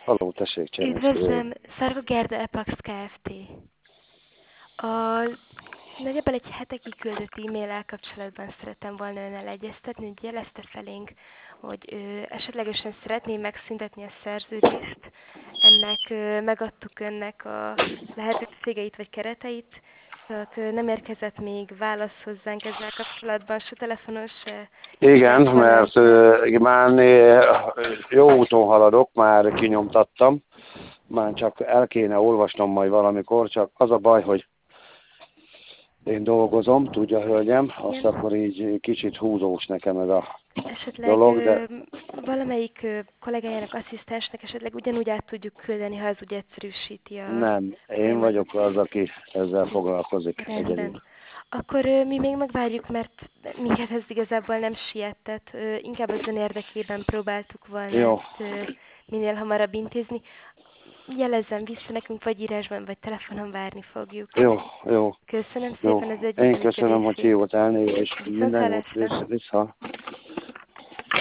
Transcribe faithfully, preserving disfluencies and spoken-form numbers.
Halló, tessék, Csernyes Üdvözlöm, Szarva Gerda Epax Kft. A nagyjából egy hete kiküldött e-mail-el kapcsolatban szerettem volna önnel egyeztetni, hogy jelezte felénk, hogy ö, esetlegesen szeretné megszüntetni a szerződést. Ennek ö, megadtuk önnek a lehetőségeit vagy kereteit, csak ö, nem érkezett még válasz hozzánk ezzel kapcsolatban, se telefonos, se Igen, írásban. mert uh, már né, jó úton haladok, már kinyomtattam, már csak el kéne olvasnom majd valamikor, csak az a baj, hogy én dolgozom, tudja, hölgyem, azt Igen. akkor így kicsit húzós nekem ez a Esetleg dolog, de ö, valamelyik ö, kollégájának, asszisztensnek esetleg ugyanúgy át tudjuk küldeni, ha az úgy egyszerűsíti a nem, én folyamatot. vagyok az, aki ezzel foglalkozik egyedül. Rendben. Akkor ö, mi még megvárjuk, mert minket ez igazából nem sietett. Ö, inkább az ön érdekében próbáltuk volna Jó, ezt ö, minél hamarabb intézni. Jelezzem vissza nekünk, vagy írásban, vagy telefonon várni fogjuk. jó, jó, Köszönöm jó. szépen az Én köszönöm, hogy együttműködését. hívott elnézést, Viszont minden jót, hallásra! vissza. vissza.